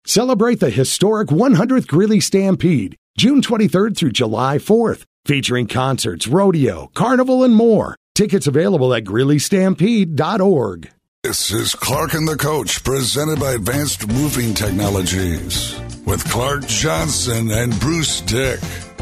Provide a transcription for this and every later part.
Celebrate the historic 100th Greeley Stampede, June 23rd through July 4th, featuring concerts, rodeo, carnival, and more. Tickets available at GreeleyStampede.org. This is Clark and the Coach, presented by Advanced Roofing Technologies, with Clark Johnson and Bruce Dick.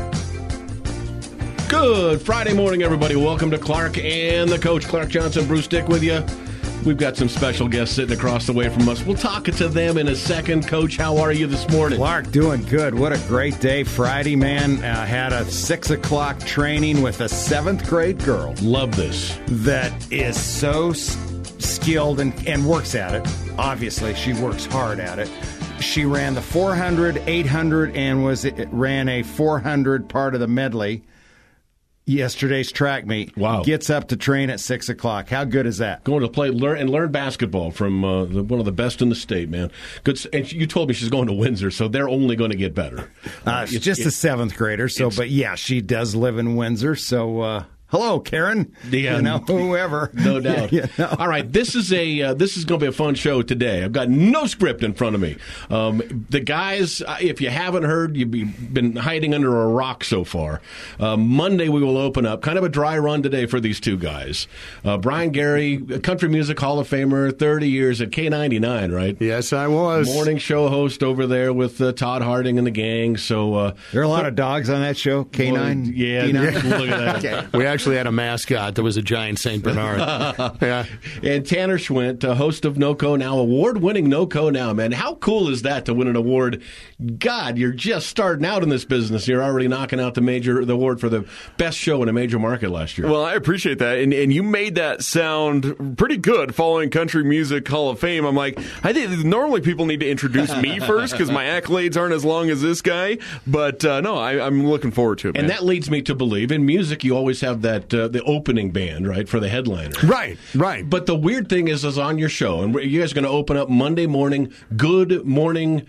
Good Friday morning, everybody. Welcome to Clark and the Coach. Clark Johnson, Bruce Dick with you. We've got some special guests sitting across the way from us. We'll talk to them in a second. Coach, how are you this morning? Clark, doing good. What a great day. Friday, man. Had a 6 o'clock training with a 7th grade girl. Love this. That is so skilled and works at it. Obviously, she works hard at it. She ran the 400, 800, and ran a 400 part of the medley. Yesterday's track meet. Wow. Gets up to train at 6 o'clock. How good is that? Going to learn basketball from one of the best in the state, man. Good. And you told me she's going to Windsor, so they're only going to get better. She's just a 7th grader, but yeah, she does live in Windsor, so... Hello, Karen. Yeah, whoever. No doubt. All right, this is going to be a fun show today. I've got no script in front of me. The guys, if you haven't heard, you've been hiding under a rock so far. Monday we will open up. Kind of a dry run today for these two guys. Brian Gary, Country Music Hall of Famer, 30 years at K99, right? Yes, I was. Morning show host over there with Todd Harding and the gang. So there are a lot of dogs on that show, K9? Well, yeah, look at that. Okay. We actually had a mascot that was a giant St. Bernard. Yeah. And Tanner Schwint, host of NoCo Now, award-winning NoCo Now, man. How cool is that to win an award? God, you're just starting out in this business. You're already knocking out the award for the best show in a major market last year. Well, I appreciate that. And you made that sound pretty good following Country Music Hall of Fame. I'm like, I think normally people need to introduce me first because my accolades aren't as long as this guy. But no, I'm looking forward to it, And man. that leads me to believe in music you always have that the opening band, right, for the headliner. Right. But the weird thing is on your show, and you guys are going to open up Monday morning. Good Morning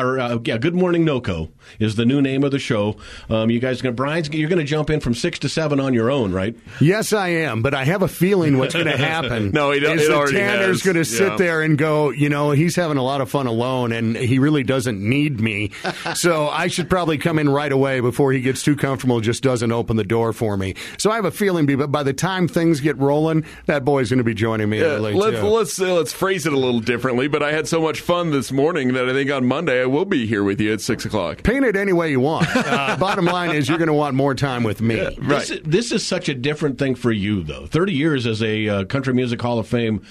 NoCo is the new name of the show. You guys, you're going to jump in from 6 to 7 on your own, right? Yes, I am. But I have a feeling what's going to happen. No, it already Tanner's going to sit there and go, he's having a lot of fun alone, and he really doesn't need me. So I should probably come in right away before he gets too comfortable, just doesn't open the door for me. So I have a feeling, but by the time things get rolling, that boy's going to be joining me early, too. Let's phrase it a little differently, but I had so much fun this morning that I think on Monday I will be here with you at 6 o'clock. Paint it any way you want. Bottom line is you're going to want more time with me. Right. This is such a different thing for you, though. 30 years as a Country Music Hall of Fame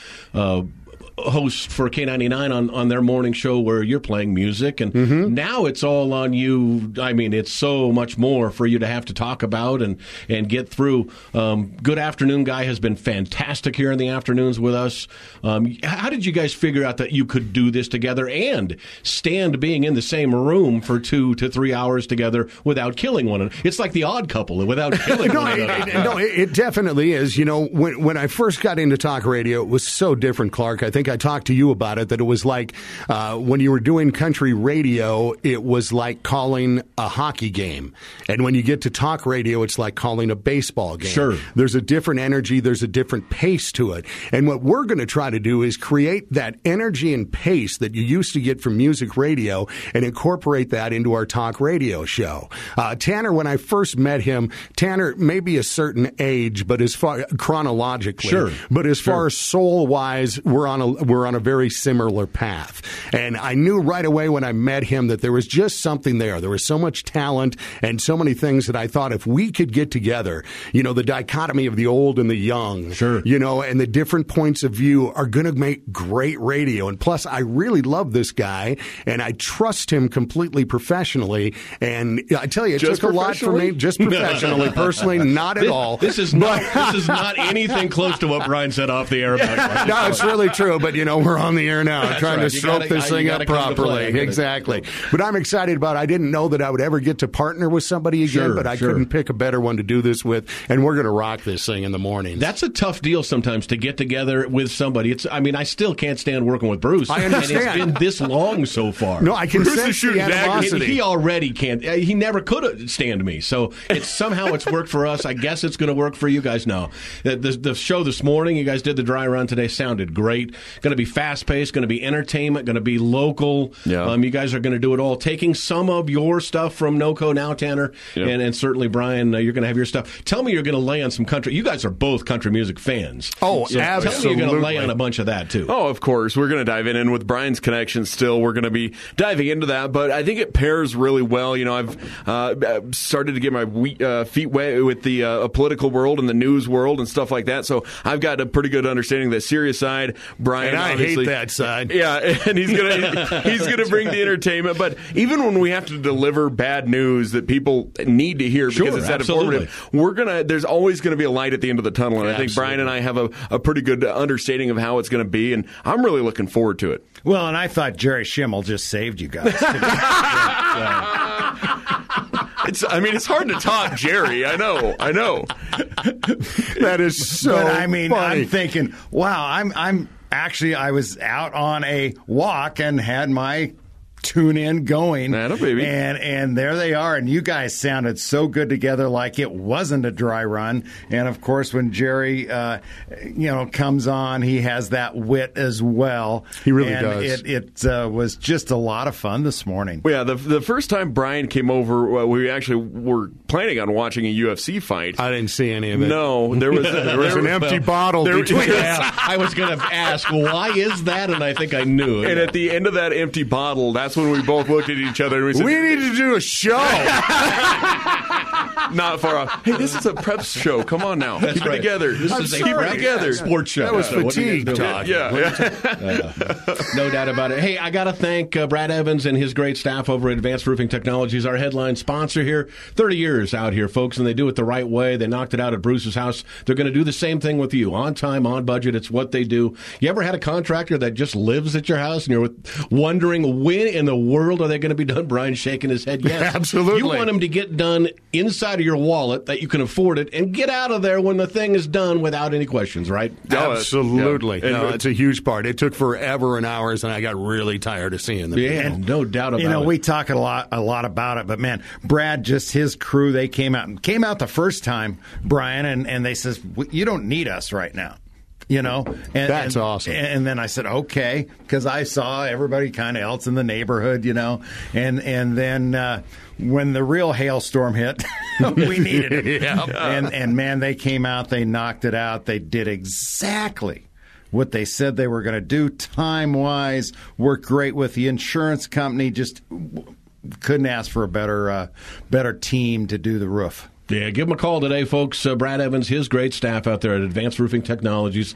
host for K99 on their morning show where you're playing music, and now it's all on you. I mean, it's so much more for you to have to talk about and get through. Good Afternoon Guy has been fantastic here in the afternoons with us. How did you guys figure out that you could do this together and stand being in the same room for 2 to 3 hours together without killing one another? It's like The Odd Couple without killing one another. It definitely is. When I first got into talk radio, it was so different, Clark. I think I talked to you about it, that it was like when you were doing country radio, it was like calling a hockey game. And when you get to talk radio, it's like calling a baseball game. Sure. There's a different energy. There's a different pace to it. And what we're going to try to do is create that energy and pace that you used to get from music radio and incorporate that into our talk radio show. Tanner, when I first met him, Tanner may be a certain age, but as far chronologically, sure. But as far as soul-wise, we're on a very similar path. And I knew right away when I met him that there was just something there. There was so much talent and so many things that I thought if we could get together, the dichotomy of the old and the young, sure. And the different points of view are going to make great radio. And plus, I really love this guy, and I trust him completely professionally. And I tell you, it took a lot for me, just professionally, personally, not at all. This is not anything close to what Brian said off the air about. No, it's really true. But, we're on the air now. I'm trying to stroke this thing up properly. Exactly. But I'm excited about it. I didn't know that I would ever get to partner with somebody again, but I couldn't pick a better one to do this with. And we're going to rock this thing in the morning. That's a tough deal sometimes to get together with somebody. I still can't stand working with Bruce. I understand. And it's been this long so far. No, I can Bruce sense the animosity. He already can't. He never could stand me. So somehow it's worked for us. I guess it's going to work for you guys now. The show this morning, you guys did the dry run today, sounded great. going to be fast-paced, going to be entertainment, going to be local. Yeah. You guys are going to do it all, taking some of your stuff from NOCO now, Tanner, and certainly, Brian, you're going to have your stuff. Tell me you're going to lay on some country. You guys are both country music fans. Oh, so absolutely. Tell me you're going to lay on a bunch of that, too. Oh, of course. We're going to dive in. And with Brian's connection still, we're going to be diving into that. But I think it pairs really well. You know, I've started to get my feet wet with the political world and the news world and stuff like that. So I've got a pretty good understanding of the serious side. Brian, and I hate that side. Yeah, and he's gonna bring the entertainment. But even when we have to deliver bad news that people need to hear because it's that informative, there's always going to be a light at the end of the tunnel. And I think Brian and I have a pretty good understanding of how it's going to be, and I'm really looking forward to it. Well, and I thought Jerry Schimmel just saved you guys. It's hard to top Jerry. I know. That is so But I mean, funny. I'm thinking, wow, I'm actually, I was out on a walk and had my tune in going. Baby. And there they are. And you guys sounded so good together, like it wasn't a dry run. And of course, when Jerry, comes on, he has that wit as well. He really does. It was just a lot of fun this morning. Well, yeah, the first time Brian came over, we actually were planning on watching a UFC fight. I didn't see any of it. No, there was an empty bottle between us. I was going to ask, why is that? And I think I knew. And at the end of that empty bottle, that's when we both looked at each other and we said, We need to do a show. not far off. Hey, this is a prep show. Come on now. That's Keep right. it together. This is a prep sports show. That was So what do you fatigue guys do? talk. Yeah. No doubt about it. Hey, I got to thank Brad Evans and his great staff over at Advanced Roofing Technologies, our headline sponsor here. 30 years out here, folks, and they do it the right way. They knocked it out at Bruce's house. They're going to do the same thing with you. On time, on budget. It's what they do. You ever had a contractor that just lives at your house and you're wondering when in the world are they going to be done? Brian's shaking his head. Yes. Absolutely. You want them to get done inside of your wallet that you can afford it and get out of there when the thing is done without any questions, right? Absolutely. Yeah. No, it's a huge part. It took forever and hours, and I got really tired of seeing them. Yeah, no doubt about it. We talk a lot about it, but man, Brad, just his crew, they came out the first time, Brian, and they says, you don't need us right now. That's awesome. And then I said, okay, because I saw everybody kind of else in the neighborhood, and then when the real hailstorm hit, we needed it. And man, they came out, they knocked it out, they did exactly what they said they were going to do time-wise, worked great with the insurance company, just couldn't ask for a better team to do the roof. Yeah, give him a call today, folks. Brad Evans, his great staff out there at Advanced Roofing Technologies,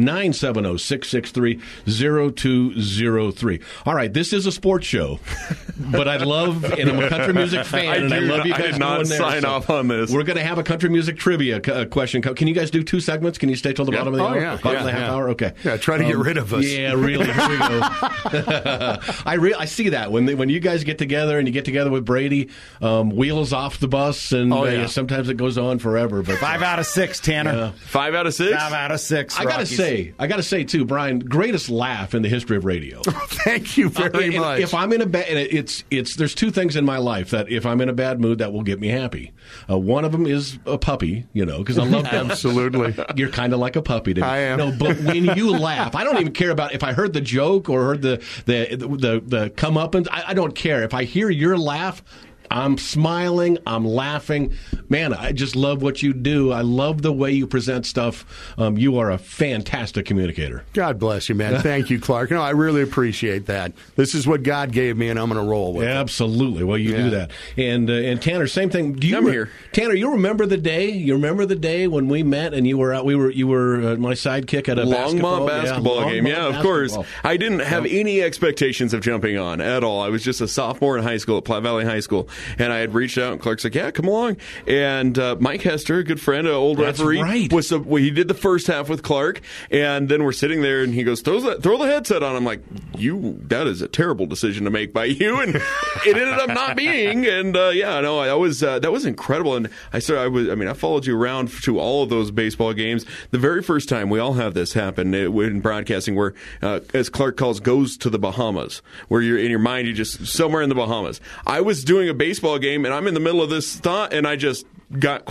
970-663-0203. All right, this is a sports show, but I love, and I'm a country music fan, I love you guys. I did not sign off on this. We're going to have a country music trivia question. Can you guys do 2 segments? Can you stay till the bottom of the hour? Yeah. Bottom of the half hour? Okay. Yeah, try to get rid of us. Yeah, really. Here we go. I see that. When you guys get together and you get together with Brady, wheels off the bus, and sometimes it goes on forever. But 5 out of 6, Tanner. 5 out of 6? 5 out of 6. I gotta say too, Brian, greatest laugh in the history of radio. Thank you very much. If I'm in a bad, there's 2 things in my life that if I'm in a bad mood that will get me happy. One of them is a puppy, because I love dogs. Absolutely. You're kind of like a puppy to me. I am. No, but when you laugh, I don't even care about if I heard the joke or heard the comeuppance. I don't care if I hear your laugh. I'm smiling. I'm laughing. Man, I just love what you do. I love the way you present stuff. You are a fantastic communicator. God bless you, man. Thank you, Clark. No, I really appreciate that. This is what God gave me, and I'm going to roll with it. Absolutely. Well, you do that. And Tanner, same thing. I'm here. Tanner, you remember the day? You remember the day when we met and you were out? You were my sidekick at a Longmont basketball game. Yeah, of course. I didn't have any expectations of jumping on at all. I was just a sophomore in high school at Platte Valley High School. And I had reached out, and Clark's like, yeah, come along. And Mike Hester, a good friend, an old referee, right. He did the first half with Clark. And then we're sitting there, and he goes, throw the headset on. I'm like, that is a terrible decision to make by you. And it ended up not being. And, that was incredible. And I followed you around to all of those baseball games. The very first time, we all have this happen in broadcasting where, as Clark calls, goes to the Bahamas, where you're in your mind, you're just somewhere in the Bahamas. I was doing a baseball game, and I'm in the middle of this thought, and I just got quiet.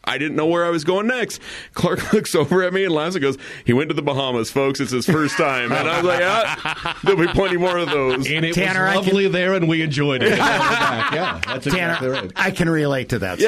I didn't know where I was going next. Clark looks over at me and laughs and goes, "He went to the Bahamas, folks. It's his first time." And I was like, there'll be plenty more of those. And it Tanner, was lovely there, and we enjoyed it. Yeah, that's exactly right. I can relate to that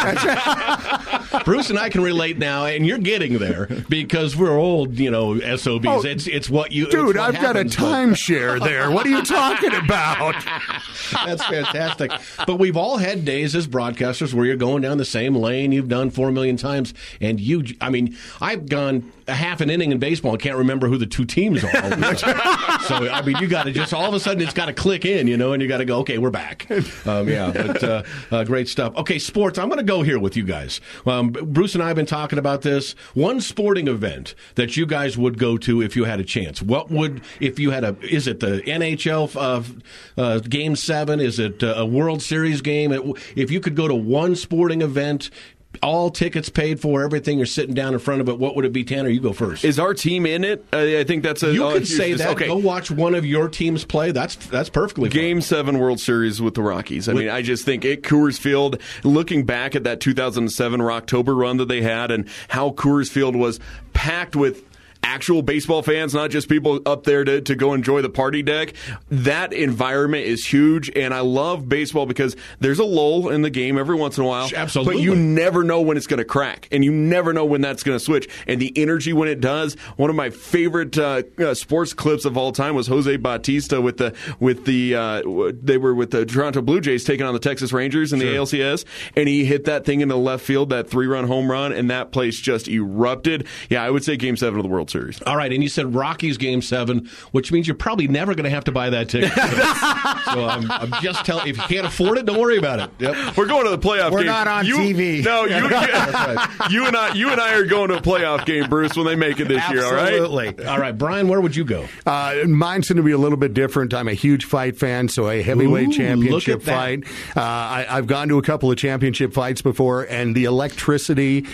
story. Bruce and I can relate now, and you're getting there because we're old, SOBs. Oh, it's what you... Dude, it's what I've got a happens, but- timeshare there. What are you talking about? That's fantastic. But we've all had days as broadcasters where you're going down the same lane you've done 4 million times, and I've gone a half an inning in baseball and can't remember who the two teams are. So, you got to just, all of a sudden, it's got to click in, and you got to go, okay, we're back. Great stuff. Okay, sports, I'm going to go here with you guys. Bruce and I have been talking about this. One sporting event that you guys would go to if you had a chance. Is it the NHL Game 7? Is it a World Series game? If you could go to one sporting event, all tickets paid for, everything, you're sitting down in front of it, what would it be, Tanner? You go first. Is our team in it? I think that's a... You could say that. Okay. Go watch one of your teams play. That's perfectly fine. Game 7 World Series with the Rockies. I just think at Coors Field, looking back at that 2007 October run that they had and how Coors Field was packed with actual baseball fans, not just people up there to go enjoy the party deck. That environment is huge, and I love baseball because there's a lull in the game every once in a while. Absolutely. But you never know when it's going to crack, and you never know when that's going to switch. And the energy when it does, one of my favorite sports clips of all time was Jose Bautista they were with the Toronto Blue Jays taking on the Texas Rangers in the ALCS, and he hit that thing into left field, that 3-run home run, and that place just erupted. Yeah, I would say Game 7 of the World Series. All right, and you said Rockies Game 7, which means you're probably never going to have to buy that ticket. So I'm just telling you, if you can't afford it, don't worry about it. Yep. We're going to the playoff game. We're not on TV. No, you and I are going to a playoff game, Bruce, when they make it this year, all right? Absolutely. All right, Brian, where would you go? Mine's going to be a little bit different. I'm a huge fight fan, so a heavyweight championship look at fight. I've gone to a couple of championship fights before, and the electricity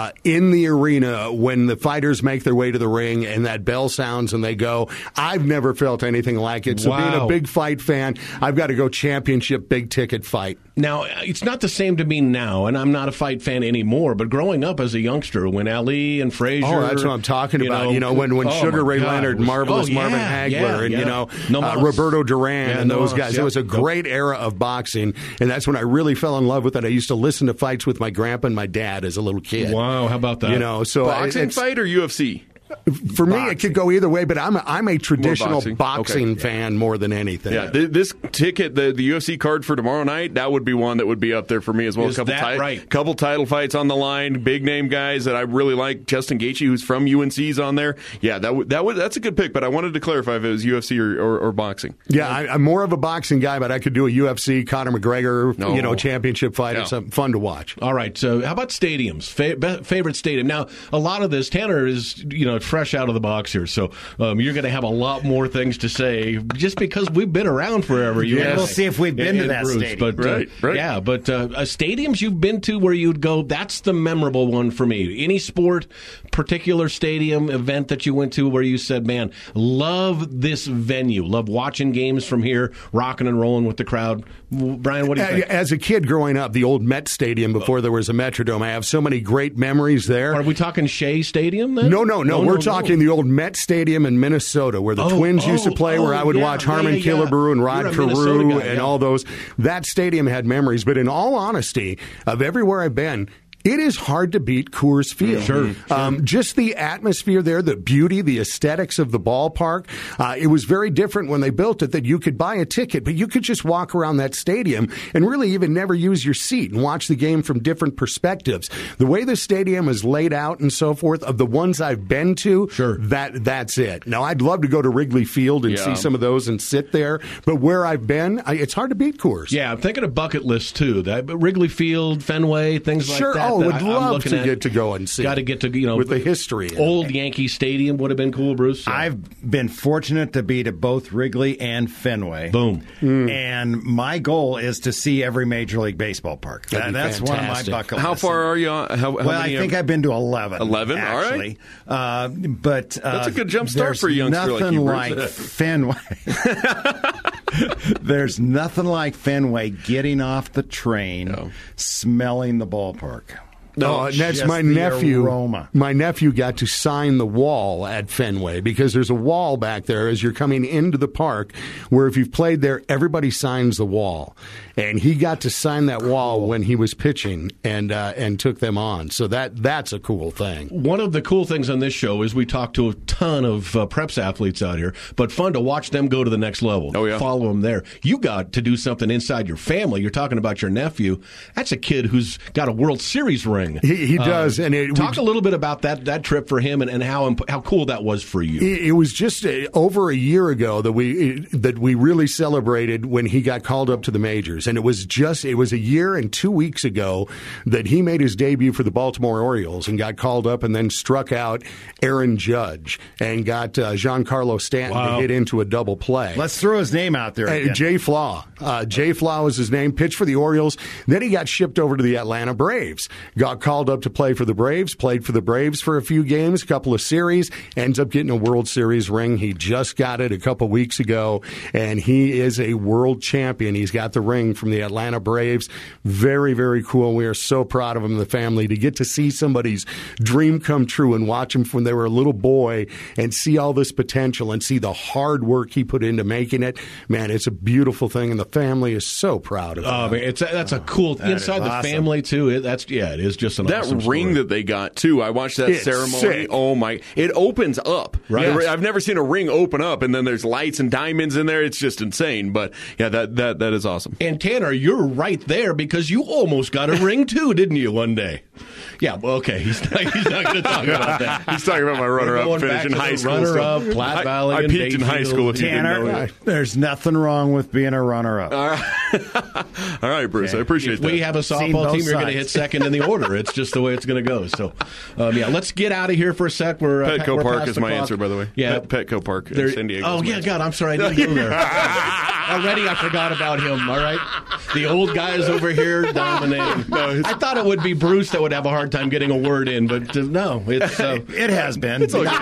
in the arena when the fighters make their way to the ring and that bell sounds and they go, I've never felt anything like it. So being a big fight fan, I've got to go championship big ticket fight. Now, it's not the same to me now, and I'm not a fight fan anymore, but growing up as a youngster, when Ali and Frazier... Oh, that's what I'm talking about. When Sugar Ray Leonard, Marvelous Marvin Hagler, and Roberto Duran and those guys. It was a great era of boxing, and that's when I really fell in love with it. I used to listen to fights with my grandpa and my dad as a little kid. Wow, how about that? Boxing fight or UFC? For me, it could go either way, but I'm a traditional boxing fan more than anything. Yeah, this ticket, the UFC card for tomorrow night, that would be one that would be up there for me as well. Is that right? Couple title fights on the line, big name guys that I really like. Justin Gaethje, who's from UNC's on there. Yeah, that's a good pick. But I wanted to clarify if it was UFC or boxing. Yeah, I'm more of a boxing guy, but I could do a UFC, Conor McGregor, championship fight or something fun to watch. All right, so how about stadiums? Favorite stadium? Now, a lot of this, Tanner is fresh out of the box here, so you're going to have a lot more things to say just because we've been around forever. We'll see if we've been to that stadium. But, right. Yeah, but stadiums you've been to where you'd go, that's the memorable one for me. Any sport, particular stadium event that you went to where you said, man, love this venue, love watching games from here, rocking and rolling with the crowd. Brian, what do you think? As a kid growing up, the old Met Stadium before there was a Metrodome, I have so many great memories there. Are we talking Shea Stadium then? No. We're talking the old Met Stadium in Minnesota where the Twins used to play, where I would watch Harmon Killebrew and Rod Carew and all those. That stadium had memories. But in all honesty, of everywhere I've been, it is hard to beat Coors Field. Sure. Just the atmosphere there, the beauty, the aesthetics of the ballpark. It was very different when they built it, that you could buy a ticket, but you could just walk around that stadium and really even never use your seat and watch the game from different perspectives. The way the stadium is laid out and so forth, of the ones I've been to, that's it. Now, I'd love to go to Wrigley Field and see some of those and sit there, but where I've been, it's hard to beat Coors. Yeah, I'm thinking of bucket list, too. Wrigley Field, Fenway, things like that. Oh, would love to get to go and see. Got to get to, with the history. Old Yankee Stadium would have been cool, Bruce. So. I've been fortunate to be to both Wrigley and Fenway. Boom. And my goal is to see every Major League Baseball park. That's one of my bucket lists. How far are you on? How I think I've been to 11. 11? Actually. All right. But that's a good jump start for a youngster like you, Bruce. Nothing like Fenway. There's nothing like Fenway getting off the train, smelling the ballpark. No, and that's Just my the nephew. aroma. My nephew got to sign the wall at Fenway because there's a wall back there as you're coming into the park where if you've played there, everybody signs the wall. And he got to sign that wall when he was pitching and took them on. So that's a cool thing. One of the cool things on this show is we talk to a ton of preps athletes out here, but fun to watch them go to the next level. Oh, yeah. Follow them there. You got to do something inside your family. You're talking about your nephew. That's a kid who's got a World Series ring. He does. And Talk a little bit about that trip for him and how cool that was for you. It was just over a year ago that we really celebrated when he got called up to the majors. And it was a year and 2 weeks ago that he made his debut for the Baltimore Orioles and got called up and then struck out Aaron Judge and got Giancarlo Stanton to hit into a double play. Let's throw his name out there again. Jay Flaw. Jay Flaw was his name, pitched for the Orioles. Then he got shipped over to the Atlanta Braves. Got called up to play for the Braves, played for the Braves for a few games, a couple of series, ends up getting a World Series ring. He just got it a couple weeks ago, and he is a world champion. He's got the ring from the Atlanta Braves. Very, very cool. We are so proud of him and the family to get to see somebody's dream come true and watch him from when they were a little boy and see all this potential and see the hard work he put into making it. Man, it's a beautiful thing, and the family is so proud of him. Oh, man, that's a cool inside the awesome. family too. It is just an awesome That ring story. that they got too. I watched that It's ceremony. sick. Oh my! It opens up. Right. I've never seen a ring open up and then there's lights and diamonds in there. It's just insane. But yeah, that is awesome. And Tanner, you're right there because you almost got a ring too, didn't you? One day. Yeah. Well, okay. He's not going to talk about that. He's talking about my runner-up finish in high school. Runner-up, so Platte Valley, I and peaked in high Bayfield. school. If you didn't know Tanner, that. there's nothing wrong with being a runner-up. All right, Bruce. I appreciate If that. we have a Seen softball both team, you're going to sides. hit second in the order. It's just the way it's going to go. So, let's get out of here for a sec. We're Petco we're Park past is the my clock. answer, by the way. Yeah, Petco Park There- in San Diego. Oh, is my yeah, answer. God, I'm sorry. I didn't go there. Already I forgot about him, all right? The old guys over here dominating. I thought it would be Bruce that would have a hard time getting a word in, but no. It's It has been.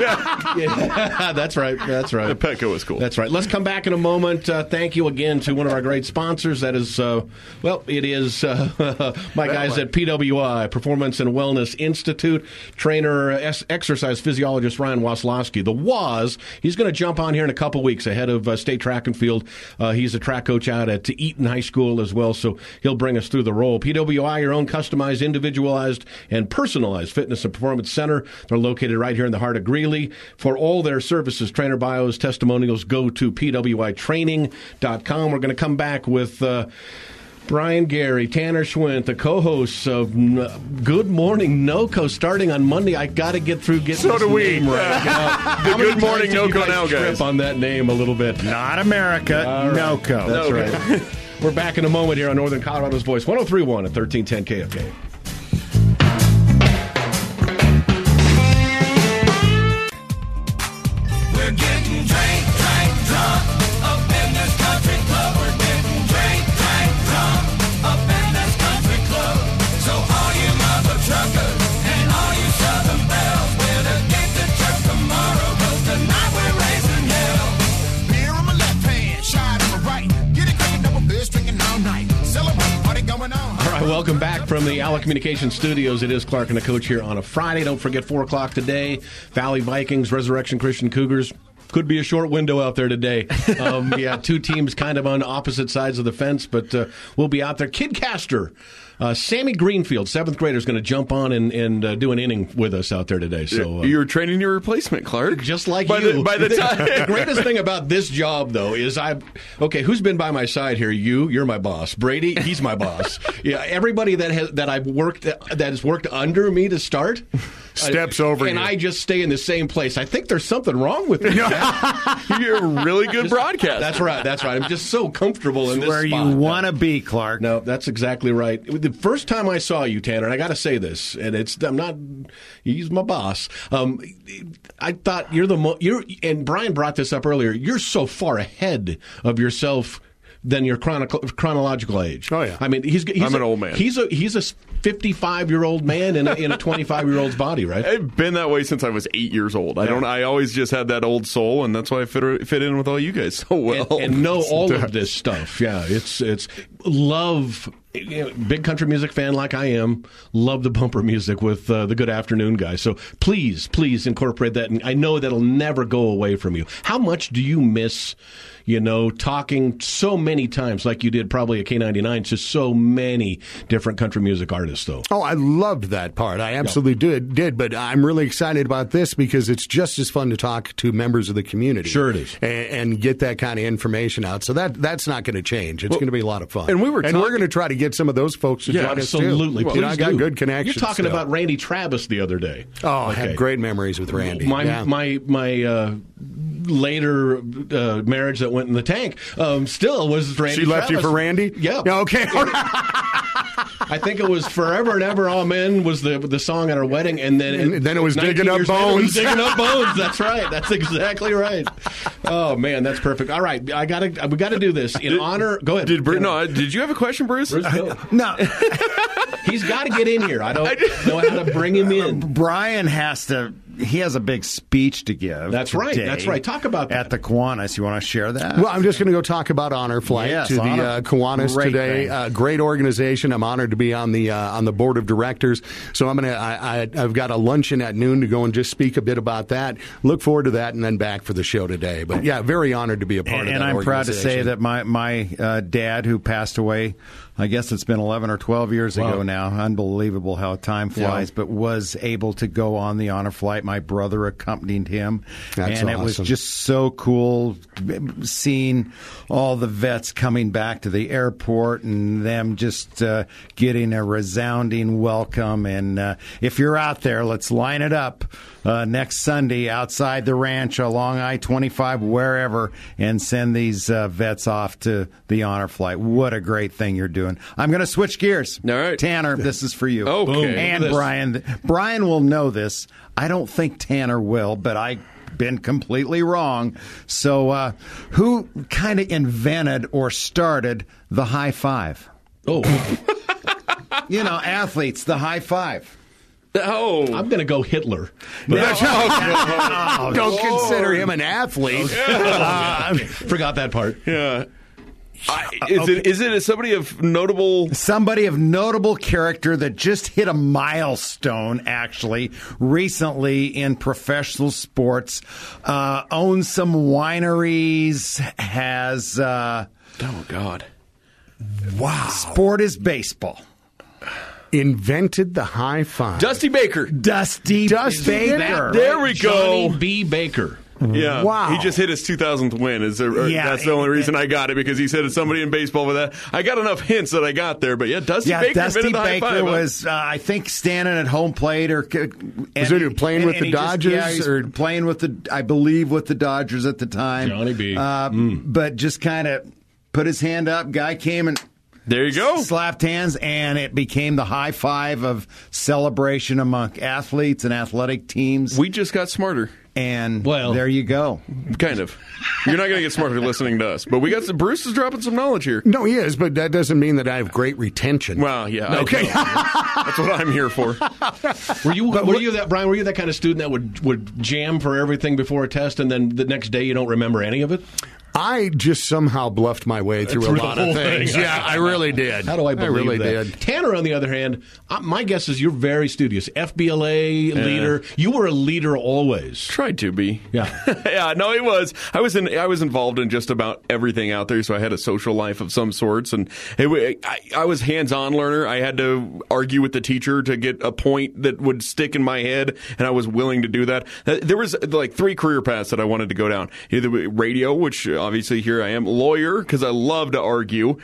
yeah, that's right. That's right. Petco is cool. That's right. Let's come back in a moment. Thank you again to one of our great sponsors. That is, it is my guys at PWI, Performance and Wellness Institute, trainer, exercise physiologist Ryan Waslowski. The WAS, he's going to jump on here in a couple weeks ahead of state track and field. He's a track coach out at Eaton High School as well, so he'll bring us through the role. PWI, your own customized, individualized, and personalized fitness and performance center. They're located right here in the heart of Greeley. For all their services, trainer bios, testimonials, go to pwitraining.com. We're going to come back with Brian Gary, Tanner Schwint, the co-hosts of Good Morning NoCo, starting on Monday. I got to get through getting this name right. How many Good Morning times did you NoCo now, trip guys. on that name a little bit. Not America, All right. NoCo. That's right. We're back in a moment here on Northern Colorado's Voice, 103.1 at 1310 KFK. We're getting drunk up in this country club. We're getting drunk up in this country club. So all you mother truckers and all you southern bells, better get to church tomorrow, 'cause tonight we're raising hell. Beer on my left hand, shot on my right. Get it cracking, double beers, drinking all night. Celebrate, party going on. All right, welcome back from the Alec Communications Studios. It is Clark and the Coach here on a Friday. Don't forget 4 o'clock today. Valley Vikings, Resurrection Christian Cougars. Could be a short window out there today. Two teams kind of on opposite sides of the fence, but we'll be out there. Kidcaster. Sammy Greenfield, 7th grader, is going to jump on and do an inning with us out there today. So You're training your replacement, Clark. just like by you. by the time. The greatest thing about this job, though, is who's been by my side here? You're my boss. Brady, he's my boss. Yeah, everybody that has worked under me to start Steps over and you. I just stay in the same place. I think there's something wrong with me. You're a really good broadcaster. That's right. That's right. I'm just so comfortable in this Where spot. you want to be, Clark. No, that's exactly right. The first time I saw you, Tanner, and I got to say this, and he's my boss. I thought and Brian brought this up earlier. You're so far ahead of yourself than your chronological age. Oh, yeah. I mean, I'm an old man. He's a 55-year-old man in a 25-year-old's body, right? I've been that way since I was 8 years old. I always just had that old soul, and that's why I fit in with all you guys so well. And know all of this stuff. Yeah, it's love big country music fan like I am, love the bumper music with the Good Afternoon guys. So please incorporate that. And I know that'll never go away from you. How much do you miss, talking so many times like you did probably at K99 to so many different country music artists, though? Oh, I loved that part. I absolutely did. But I'm really excited about this because it's just as fun to talk to members of the community. Sure it is. And get that kind of information out. So that's not going to change. It's going to be a lot of fun. And we're going to try to get some of those folks to join us too. Absolutely. I got good connections. You're talking about Randy Travis the other day. Oh, I had great memories with Randy. My later marriage that went in the tank still was Randy. She left Travis. you for Randy? Yeah. Okay. I think it was Forever and Ever Amen was the song at our wedding, and then it was Digging Up years later, Bones. it was Digging Up Bones. That's right. That's exactly right. Oh man, that's perfect. All right, we got to do this in honor. Go ahead. Did you have a question, Bruce? No. He's got to get in here. I don't know how to bring him in. Brian he has a big speech to give. That's right. today That's right. Talk about that. At the Kiwanis. You want to share that? Well, I'm just going to go talk about Honor Flight to the Kiwanis today. Great organization. I'm honored to be on the board of directors. So I've got a luncheon at noon to go and just speak a bit about that. Look forward to that, and then back for the show today. But yeah, very honored to be a part of that. And I'm proud to say that my dad, who passed away, I guess it's been 11 or 12 years ago now. Unbelievable how time flies, but was able to go on the Honor Flight. My brother accompanied him. That's and awesome. It was just so cool seeing all the vets coming back to the airport and them just getting a resounding welcome. And if you're out there, let's line it up next Sunday outside the ranch along I-25, wherever, and send these vets off to the Honor Flight. What a great thing you're doing. I'm going to switch gears. All right. Tanner, this is for you. Okay. And Brian. Brian will know this. I don't think Tanner will, but I've been completely wrong. So who kind of invented or started the high five? Oh. Athletes, the high five. Oh. I'm going to go Hitler. Don't consider him an athlete. Forgot that part. Yeah. Is it somebody of notable character that just hit a milestone, actually, recently in professional sports, owns some wineries, has... oh, God. Wow. Sport is baseball. Invented the high five. Dusty Baker. Dusty Baker. There we go. Johnny B. Baker. Yeah. Wow. He just hit his 2000th win. That's the only reason I got it, because he said it's somebody in baseball with that. I got enough hints that I got there, but Dusty Baker Dusty invented the high Baker five. was, I think, standing at home plate or Was he playing with the Dodgers? He was playing with the Dodgers at the time. Johnny B. But just kind of put his hand up. Guy came and There you go. slapped hands, and it became the high five of celebration among athletes and athletic teams. We just got smarter. And Well, there you go. Kind of. You're not going to get smarter listening to us. But Bruce is dropping some knowledge here. No, he is, but that doesn't mean that I have great retention. Well, yeah. Okay. That's what I'm here for. Were you that, Brian? Were you that kind of student that would jam for everything before a test, and then the next day you don't remember any of it? I just somehow bluffed my way through a Through the lot of whole things. thing. Yeah, I really did. How do I believe really that? did. Tanner, on the other hand, my guess is you're very studious. FBLA leader. You were a leader always. Tried to be. Yeah. Yeah, no, it was. I was involved in just about everything out there, so I had a social life of some sorts, and I was hands-on learner. I had to argue with the teacher to get a point that would stick in my head, and I was willing to do that. There was like 3 career paths that I wanted to go down. Either radio, which obviously here I am, lawyer, because I love to argue.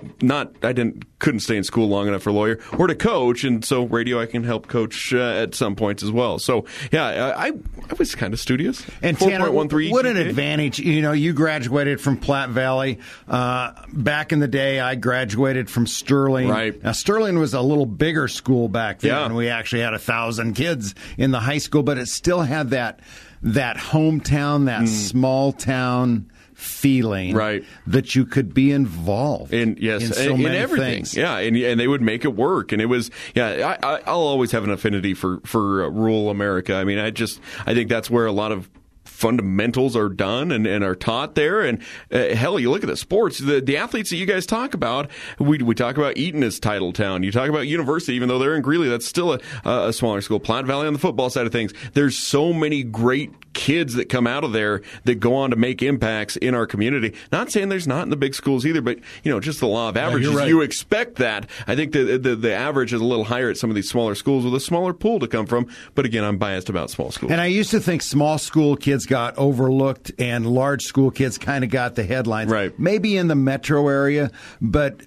Couldn't stay in school long enough for lawyer, or to coach, and so radio I can help coach at some points as well. So yeah, I was kind of studious. And Tanner, 4.13 what an GPA. advantage. You graduated from Platte Valley. Back in the day, I graduated from Sterling. Right. Now, Sterling was a little bigger school back then. Yeah. We actually had 1,000 kids in the high school, but it still had that hometown, that small town feeling, right, that you could be involved in so many everything. things. Yeah, and they would make it work, and it was I'll always have an affinity for rural America. I mean, I think that's where a lot of fundamentals are done and are taught there. And hell, you look at the sports, the athletes that you guys talk about. We talk about Eaton as title town. You talk about University, even though they're in Greeley, that's still a smaller school. Platte Valley on the football side of things. There's so many great kids that come out of there that go on to make impacts in our community. Not saying there's not in the big schools either, but just the law of averages. Right. You expect that. I think the average is a little higher at some of these smaller schools with a smaller pool to come from. But again, I'm biased about small schools. And I used to think small school kids got overlooked and large school kids kind of got the headlines. Right. Maybe in the metro area, but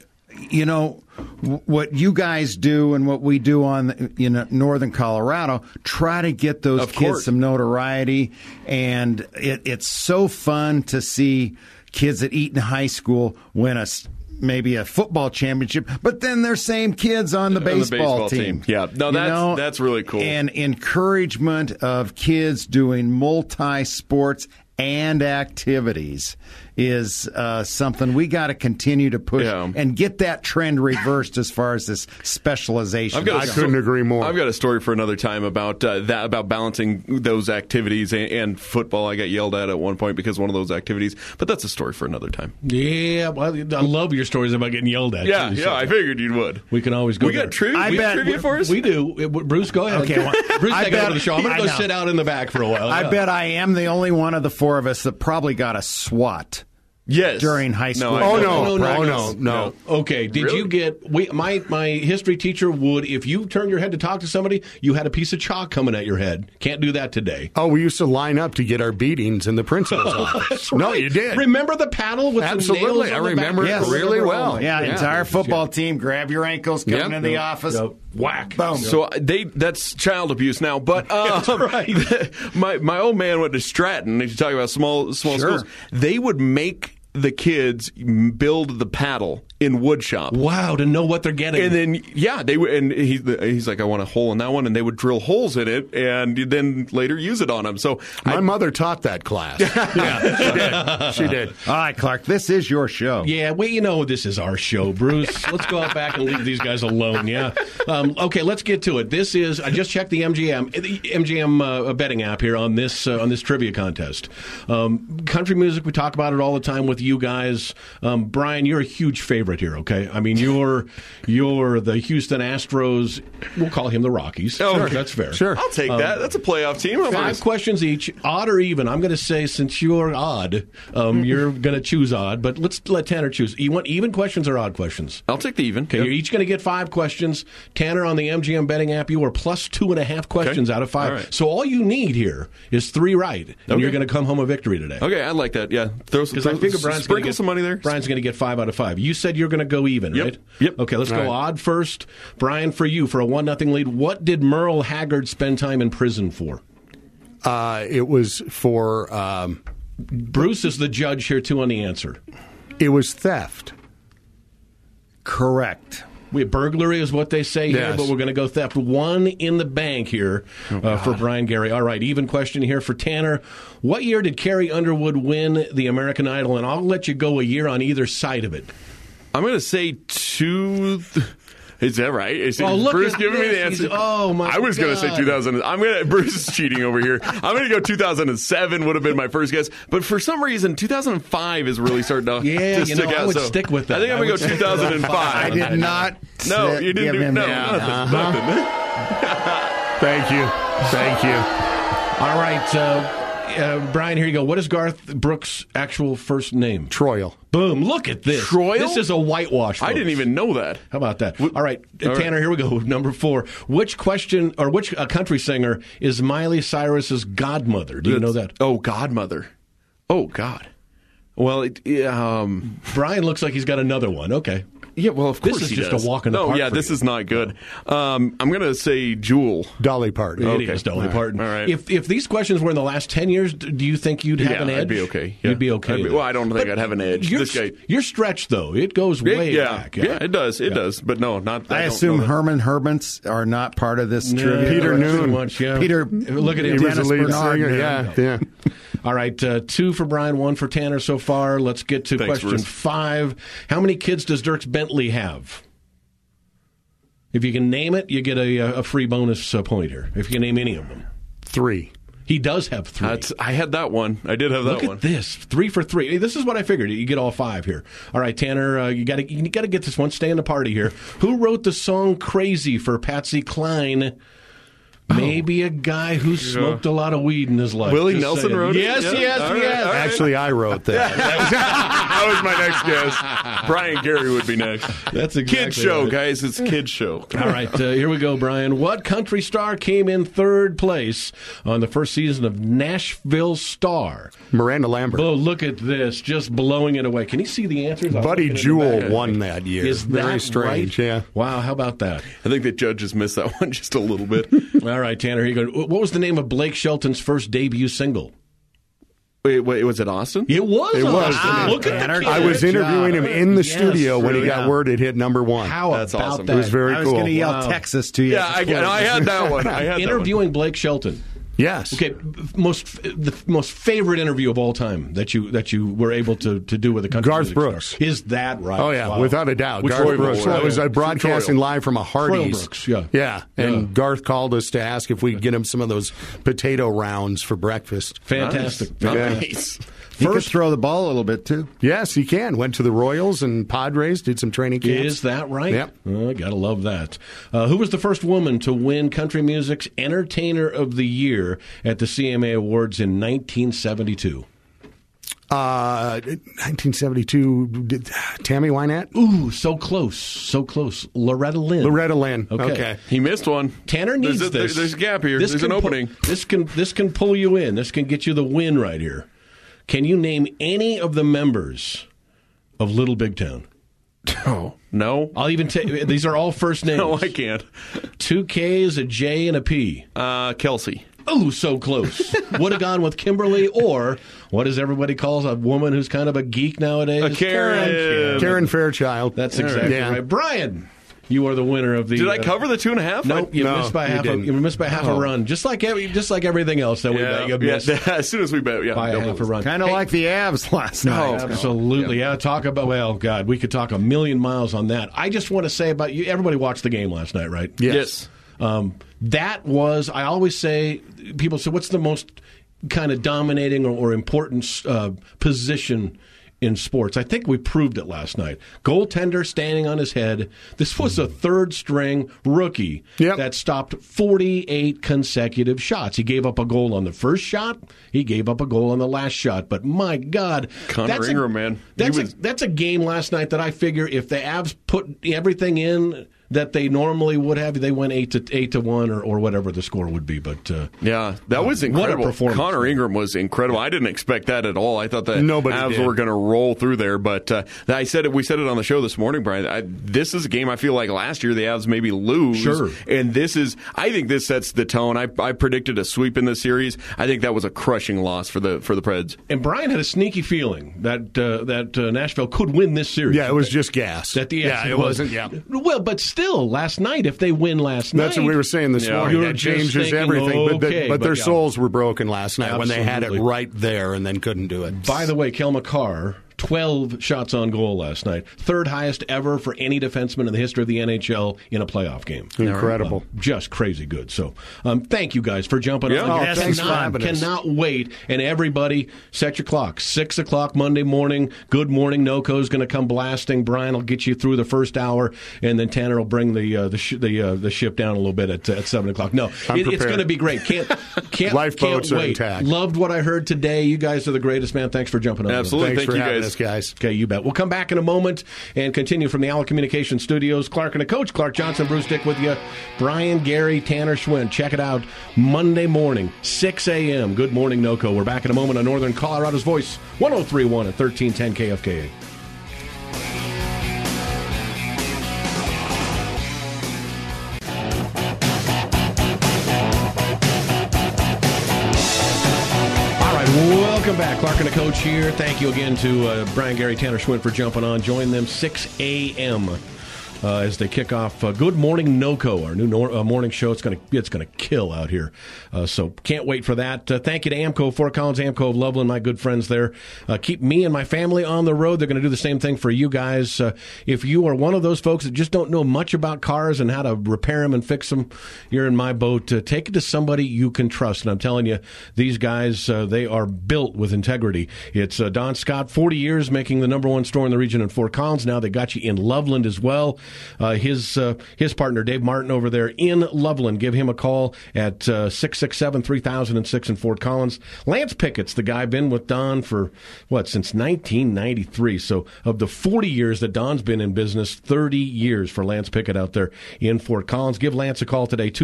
what you guys do and what we do on northern Colorado, try to get those kids some notoriety, and it's so fun to see kids at Eaton High School win maybe a football championship, but then they're same kids on the baseball team. Yeah, no, that's really cool. And encouragement of kids doing multi-sports and activities is something we got to continue to push and get that trend reversed as far as this specialization. I couldn't agree more. I've got a story for another time about about balancing those activities and football. I got yelled at one point because of one of those activities, but that's a story for another time. Yeah, well, I love your stories about getting yelled at. Yeah, too, I figured you would. We can always go. We there. got trivia for us? We do. Bruce, go ahead. Okay, well, Bruce, take over the show. I'm going to go sit out in the back for a while. I bet I am the only one of the four of us that probably got a SWAT. Yes. During high school. No. Okay. Did you get? My history teacher would, if you turned your head to talk to somebody, you had a piece of chalk coming at your head. Can't do that today. Oh, we used to line up to get our beatings in the principal's office. No, you did. Remember the paddle with Absolutely. some nails on I remember the back? it really well. Yeah, entire football team, grab your ankles, come in the office. Whack. Boom. So that's child abuse now. But That's right. my old man went to Stratton. If you talk about small schools, they would make the kids build the paddle in wood shop. Wow, to know what they're getting. And then, they would, and he's like, I want a hole in that one, and they would drill holes in it, and then later use it on them. So my mother taught that class. She did. All right, Clark, this is your show. Yeah, this is our show, Bruce. Let's go out back and leave these guys alone. Yeah. Okay, let's get to it. I just checked the MGM betting app here on this trivia contest. Country music, we talk about it all the time with you guys. Brian, you're a huge favorite here, okay? I mean, you're the Houston Astros. We'll call him the Rockies. Oh, sure, that's fair. Sure. I'll take that. That's a playoff team. 5 questions each, odd or even. I'm going to say, since you're odd, you're going to choose odd, but let's let Tanner choose. You want even questions or odd questions? I'll take the even. Okay, you're each going to get 5 questions. Tanner, on the MGM betting app, you are plus 2.5 questions out of 5. All right. So all you need here is 3 right, and you're going to come home a victory today. Okay, I like that. Yeah, Because I figure Brian's going to get some money there. Brian's going to get 5 out of 5. You said you're going to go even, right? Yep. Okay, let's go right. odd first. Brian, for you, for a 1-0 lead, what did Merle Haggard spend time in prison for? It was for. Bruce is the judge here, too, on the answer. It was theft. Correct. Burglary is what they say here, Yes. but we're going to go theft. 1 in the bank here for Brian Gary. All right, even question here for Tanner. What year did Carrie Underwood win the American Idol? And I'll let you go a year on either side of it. I'm going to say Is that right? Look Bruce at giving me this. the answer? Oh, my God. I was going to say 2000. Bruce is cheating over here. I'm going to go 2007 would have been my first guess. But for some reason, 2005 is really starting to stick out. I would stick with that. I think I'm going to go 2005. I did not. No, you didn't give do him no, that. nothing. Thank you. All right, Brian, here you go. What is Garth Brooks' actual first name? Troyle. Boom. Look at this. Troyle? This is a whitewash, folks. I didn't even know that. How about that? All right, Tanner, here we go. Number 4. Which country singer is Miley Cyrus's godmother? Do you know that? Oh, godmother. Oh, God. Well, Brian looks like he's got another one. Okay. yeah, well, of course This is he just does. a walk in the park. No, yeah, for this you. is not good. I'm going to say Jewel. Dolly Parton. It is Dolly Parton. All right. If these questions were in the last 10 years, do you think you'd have an edge? I'd be okay. Yeah. You'd be okay. Well, I don't think I'd have an edge. You're stretched, though. It goes way back. Yeah, it does. It does. But no, not. I assume Herman Hermans are not part of this trivia. Peter Noon. Much, yeah. Peter, Look at He him. was the Dennis lead Bernard. singer. Yeah. All right, 2 for Brian, 1 for Tanner so far. Let's get to Thanks, question Bruce. 5. How many kids does Dierks Bentley have? If you can name it, you get a free bonus point here. If you can name any of them. 3. He does have 3. I had that one. I did have that Look one. at this, 3 for 3. This is what I figured. You get all 5 here. All right, Tanner, you got to get this one. Stay in the party here. Who wrote the song "Crazy" for Patsy Cline? Maybe a guy who smoked a lot of weed in his life. Willie Just Nelson saying. wrote it? Yes, Yeah. yes, All right, yes. all right. Actually, I wrote that. That was my next guess. Brian Gary would be next. That's exactly Kids show, right. guys. It's kids show. All right, here we go, Brian. What country star came in 3rd place on the first season of Nashville Star? Miranda Lambert. Oh, look at this, just blowing it away. Can you see the answers? I'm Buddy looking at the Jewell back. won that year. Is Very that strange, right? yeah. Wow, how about that? I think the judges missed that one just a little bit. All right, Tanner, here you go. What was the name of Blake Shelton's first debut single? Wait, was it Austin? It was. It was. Austin. Look at Tanner, the I kid. was interviewing him in the Yes, studio when he really. got word it hit number 1. How That's about awesome. that? It was very I was cool. going to yell Wow. Texas to you. Yeah, I had that one. I had that Interviewing Blake Shelton. Yes. Okay, the most favorite interview of all time that you were able to do with a country Garth music Brooks. star. Is that right? Oh, yeah, Wow. without a doubt. Which Garth Troy Brooks. Troy- I was Troy- broadcasting live from a Hardee's. Brooks, yeah. Yeah, and Yeah. Garth called us to ask if we'd get him some of those potato rounds for breakfast. Fantastic. one. Fantastic. Nice. He could throw the ball a little bit, too. Yes, he can. Went to the Royals and Padres, did some training camps. Is that right? Yep. Oh, gotta love that. Who was the first woman to win country music's Entertainer of the Year at the CMA Awards in 1972? 1972, Tammy Wynette? Ooh, so close, so close. Loretta Lynn. Loretta Lynn. Okay. Okay. He missed one. Tanner needs this. There's a gap here. There's an can opening. This can pull you in. This can get you the win right here. Can you name any of the members of Little Big Town? Oh, no. I'll even take. These are all first names. No, I can't. 2 K's, a J, and a P. Kelsey. Oh, so close. Would have gone with Kimberly, or what does everybody calls a woman who's kind of a geek nowadays? Karen. Karen Fairchild. That's exactly Yeah. right. Brian, you are the winner of the. Did I cover the 2.5? Nope, you No, missed by you half. didn't. You missed by half a run, just like everything else that we missed As soon as we bet, by a half a run. Kind of Hey, like the Avs last night. Absolutely, yeah. Talk about God. We could talk a million miles on that. I just want to say about you. Everybody watched the game last night, right? Yes. That was. I always say. People say, "What's the most kind of dominating or important position in sports?" I think we proved it last night. Goaltender standing on his head. This was a third-string rookie Yep. that stopped 48 consecutive shots. He gave up a goal on the first shot. He gave up a goal on the last shot. But my God, Connor Ingram, man. That's a game last night that I figure if the Avs put everything in that they normally would have, they went 8-1 or whatever the score would be. But Yeah, that was what a incredible. performance. Connor Ingram was incredible. I didn't expect that at all. I thought the Nobody Avs did. were going to roll through there. But we said it on the show this morning, Brian. This is a game I feel like last year the Avs maybe lose. Sure. And I think this sets the tone. I predicted a sweep in this series. I think that was a crushing loss for the Preds. And Brian had a sneaky feeling that Nashville could win this series. Yeah, it was just gas. It wasn't. Yeah. Well, but still, last night, if they win last night, That's what we were saying this Yeah. morning. You're That just changes thinking, everything. okay, but their yeah. souls were broken last night when they had it Absolutely. right there and then couldn't do it. By the way, Kel McCarr, 12 shots on goal last night. Third highest ever for any defenseman in the history of the NHL in a playoff game. Incredible. Just crazy good. So thank you guys for jumping Yeah. on. Oh, thanks for having us. Cannot wait. And everybody, set your clock. 6 o'clock Monday morning. Good Morning NoCo is going to come blasting. Brian will get you through the first hour, and then Tanner will bring the ship down a little bit at 7 o'clock. No, it's prepared. going to be great. Can't Lifeboats can't are wait. intact. Loved what I heard today. You guys are the greatest, man. Thanks for jumping on. Absolutely. Thanks Thank for you, having guys. us, guys. Okay, you bet. We'll come back in a moment and continue from the Allen Communication Studios. Clark and the coach, Clark Johnson, Bruce Dick with you. Brian, Gary, Tanner Schwinn. Check it out Monday morning, 6 a.m. Good Morning NoCo. We're back in a moment on Northern Colorado's Voice, 103.1 at 1310 KFKA. Welcome back. Clark and the coach here. Thank you again to Brian, Gary, Tanner Schwinn for jumping on. Join them 6 a.m. as they kick off Good Morning NoCo, our new morning show. It's gonna kill out here. So can't wait for that. Thank you to AAMCO, Fort Collins, AAMCO of Loveland, my good friends there. Keep me and my family on the road. They're going to do the same thing for you guys. If you are one of those folks that just don't know much about cars and how to repair them and fix them, you're in my boat. Take it to somebody you can trust. And I'm telling you, these guys, they are built with integrity. It's Don Scott, 40 years making the #1 store in the region in Fort Collins. Now they got you in Loveland as well. His partner, Dave Martin, over there in Loveland. Give him a call at 667-3006 in Fort Collins. Lance Pickett's the guy, been with Don for, since 1993. So of the 40 years that Don's been in business, 30 years for Lance Pickett out there in Fort Collins. Give Lance a call today,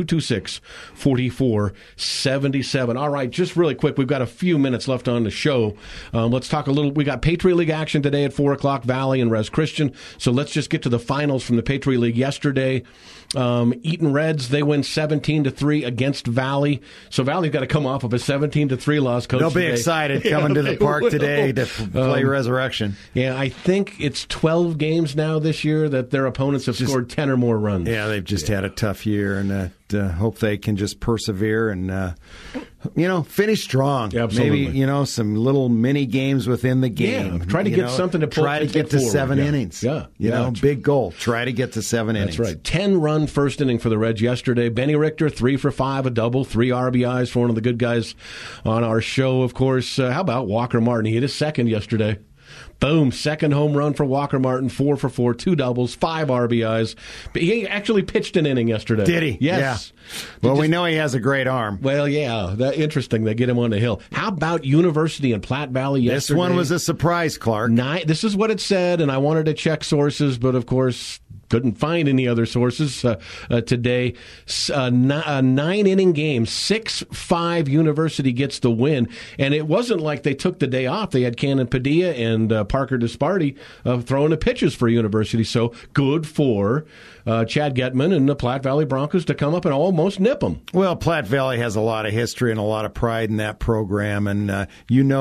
226-4477. All right, just really quick, we've got a few minutes left on the show. Let's talk a little. We got Patriot League action today at 4 o'clock, Valley and Res Christian. So let's just get to the finals from the Patriot League yesterday. Eaton Reds, they win 17-3 against Valley. So Valley's got to come off of a 17-3 loss, Coach. They'll be today. excited coming to the park today to play Resurrection. Yeah, I think it's 12 games now this year that their opponents have scored 10 or more runs. Yeah, they've just had a tough year, and hope they can just persevere and, finish strong. Yeah, absolutely. Maybe, some little mini games within the game. Yeah, try to get something to pull. Try to get to 7 innings. Yeah. Big goal. Try to get to 7 innings. That's right. 10-run first inning for the Reds yesterday. Benny Richter, 3 for 5, a double, 3 RBIs for one of the good guys on our show, of course. How about Walker Martin? He hit his second yesterday. Boom, second home run for Walker Martin, 4 for 4, 2 doubles, 5 RBIs. But he actually pitched an inning yesterday. Did he? Yes. Yeah. Well, we know he has a great arm. Well, yeah, interesting. They get him on the hill. How about University and Platte Valley yesterday? This one was a surprise, Clark. This is what it said, and I wanted to check sources, but of course couldn't find any other sources today. A 9-inning game, 6-5 University gets the win. And it wasn't like they took the day off. They had Cannon Padilla and Parker Disparty throwing the pitches for University. So good for Chad Getman and the Platte Valley Broncos to come up and almost nip them. Well, Platte Valley has a lot of history and a lot of pride in that program. And that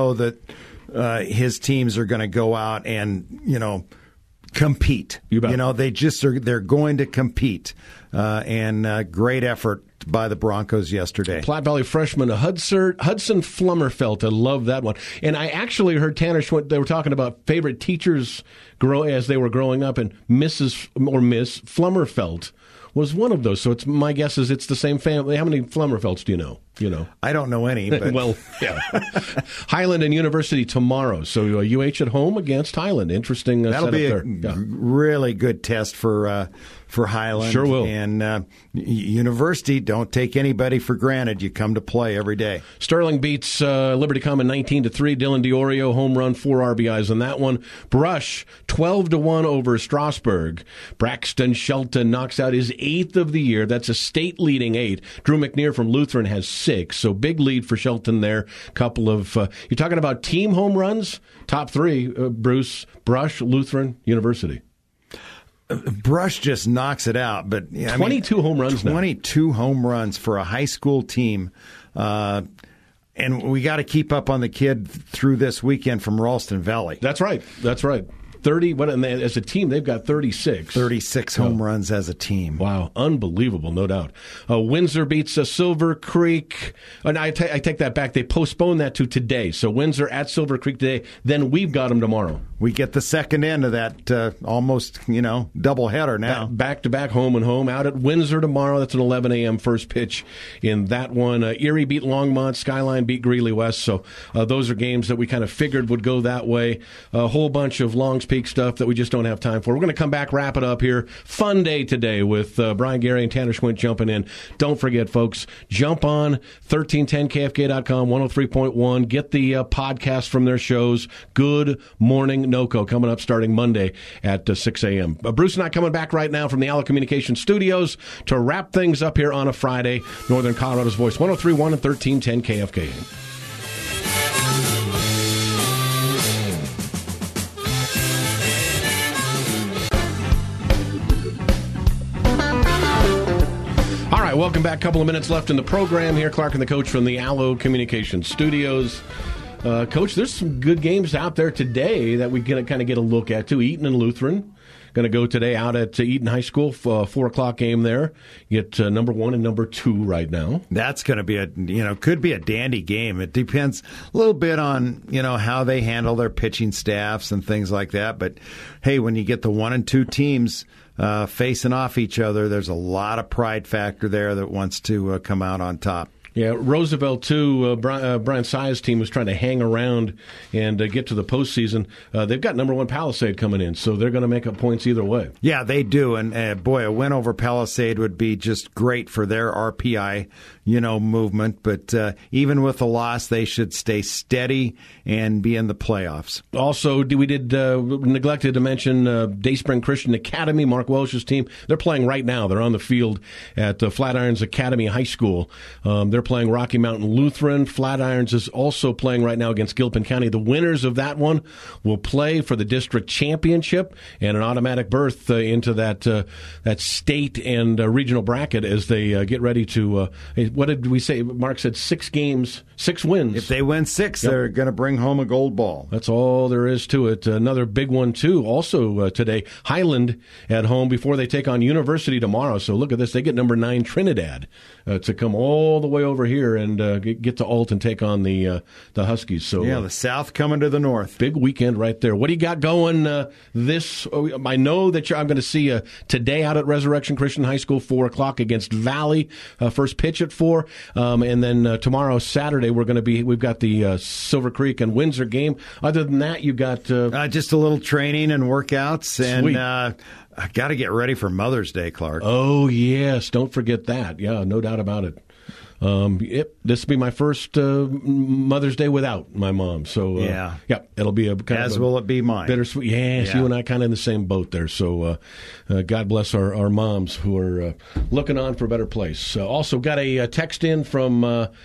his teams are going to go out and, compete. You bet. They're going to compete. And great effort by the Broncos yesterday. Platte Valley freshman Hudson Flummerfelt. I love that one. And I actually heard Tanner Schwint, they were talking about favorite teachers as they were growing up, and Miss Flummerfelt was one of those. So my guess is it's the same family. How many Flummerfelts do you know? I don't know any. But. Well, yeah. Highland and University tomorrow. So UH at home against Highland. Interesting. That'll be a there. really good test for Highland. Sure will. And University, don't take anybody for granted. You come to play every day. Sterling beats Liberty Common 19-3. Dylan DiOrio home run, 4 RBIs on that one. Brush 12-1 over Strasburg. Braxton Shelton knocks out his 8th of the year. That's a state leading 8. Drew McNear from Lutheran has 6. So big lead for Shelton there. Couple of you're talking about team home runs. Top 3: Bruce, Brush, Lutheran, University. Brush just knocks it out, but 22 home runs. 22 home runs for a high school team, and we got to keep up on the kid through this weekend from Ralston Valley. That's right. 30. As a team, they've got 36. 36 home runs as a team. Wow, unbelievable, no doubt. Windsor beats Silver Creek. And I take that back. They postponed that to today. So Windsor at Silver Creek today. Then we've got them tomorrow. We get the second end of that almost, doubleheader now. Back-to-back home and home. Out at Windsor tomorrow. That's an 11 a.m. first pitch in that one. Erie beat Longmont. Skyline beat Greeley West. So those are games that we kind of figured would go that way. A whole bunch of Longs Peak stuff that we just don't have time for. We're going to come back, wrap it up here. Fun day today with Brian Gary and Tanner Schwint jumping in. Don't forget, folks, jump on 1310kfk.com, 103.1. Get the podcast from their shows. Good Morning NoCo coming up starting Monday at 6 a.m. Bruce and I coming back right now from the Allo Communications Studios to wrap things up here on a Friday. Northern Colorado's Voice, 103.1 and 1310 KFK. All right, welcome back. Couple of minutes left in the program here. Clark and the coach from the Allo Communications Studios. Coach, there's some good games out there today that we can kind of get a look at, too. Eaton and Lutheran going to go today out at Eaton High School, 4:00 game there. Get number 1 and number 2 right now. That's going to be could be a dandy game. It depends a little bit on, how they handle their pitching staffs and things like that. But, hey, when you get the 1 and 2 teams facing off each other, there's a lot of pride factor there that wants to come out on top. Yeah, Roosevelt, too, Brian Sia's team was trying to hang around and get to the postseason. They've got number 1 Palisade coming in, so they're going to make up points either way. Yeah, they do. And, boy, a win over Palisade would be just great for their RPI, movement. But even with a loss, they should stay steady and be in the playoffs. Also, we neglected to mention Dayspring Christian Academy, Mark Welsh's team. They're playing right now. They're on the field at Flatirons Academy High School. They're playing Rocky Mountain Lutheran. Flatirons is also playing right now against Gilpin County. The winners of that one will play for the district championship and an automatic berth into that state and regional bracket as they get ready to. What did we say? Mark said 6 games, 6 wins. If they win 6, they're going to bring home a gold ball. That's all there is to it. Another big one, too, also today. Highland at home before they take on University tomorrow. So look at this. They get number 9 Trinidad to come all the way over here and get to Alt and take on the Huskies. So the South coming to the North. Big weekend right there. What do you got going this? I know that I'm going to see you today out at Resurrection Christian High School, 4:00 against Valley. First pitch at 4, and then tomorrow, Saturday, we've got the Silver Creek and Windsor game. Other than that, you got just a little training and workouts, sweet. And I got to get ready for Mother's Day, Clark. Oh yes, don't forget that. Yeah, no doubt about it. This will be my first Mother's Day without my mom. So it'll be will it be mine. Bittersweet. Yes, you and I kind of in the same boat there. So God bless our moms who are looking on for a better place. Also got a text in from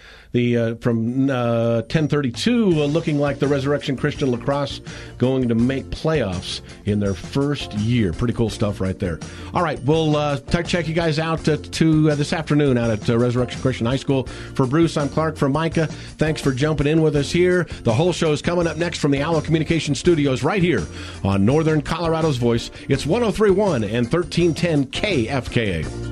1032, looking like the Resurrection Christian Lacrosse going to make playoffs in their first year. Pretty cool stuff right there. All right, we'll check you guys out to this afternoon out at Resurrection Christian High School. For Bruce, I'm Clark. For Micah, thanks for jumping in with us here. The whole show is coming up next from the Allo Communication Studios right here on Northern Colorado's Voice. It's 103.1 and 1310 KFKA.